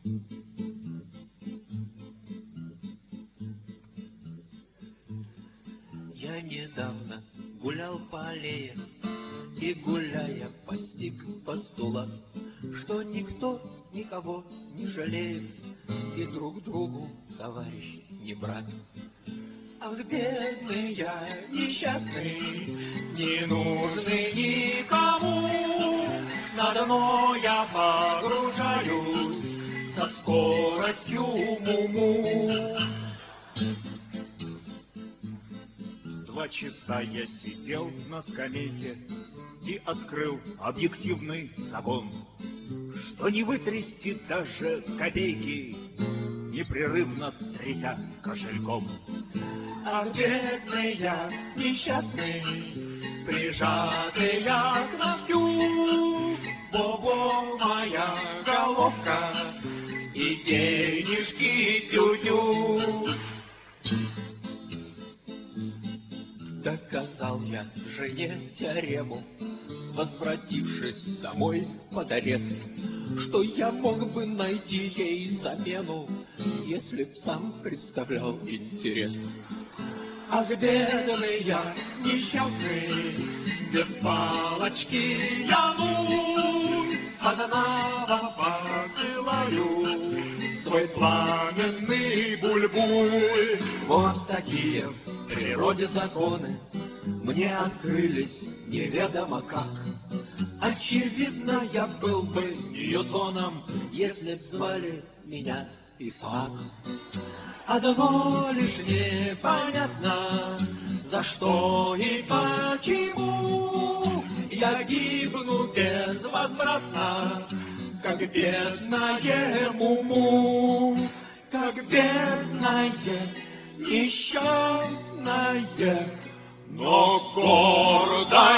Я недавно гулял по аллее и, гуляя, постиг постулат, что никто никого не жалеет и друг другу товарищ не брат. Ах, бедный я, несчастный, не нужный никому, на дно я погружаюсь со скоростью муму. 2 часа я сидел на скамейке и открыл объективный закон, что не вытрясти даже копейки, непрерывно тряся кошельком. Ах, бедный я, несчастный, прижатый я к ногтю, во-во, моя головка и денежки тю-тю. Доказал я жене теорему, возвратившись домой под арест, что я мог бы найти ей замену, если б сам представлял интерес. Ах, бедный я, несчастный, без палочки я, ну, с одного посылаю свой пламенный буль-буль. Вот такие в природе законы мне открылись неведомо как. Очевидно, я был бы Ньютоном, если б звали меня Исаак. Одно лишь непонятно, за что и почему я гибну безвозвратно, как бедная муму, как бедная, несчастная, но гордая.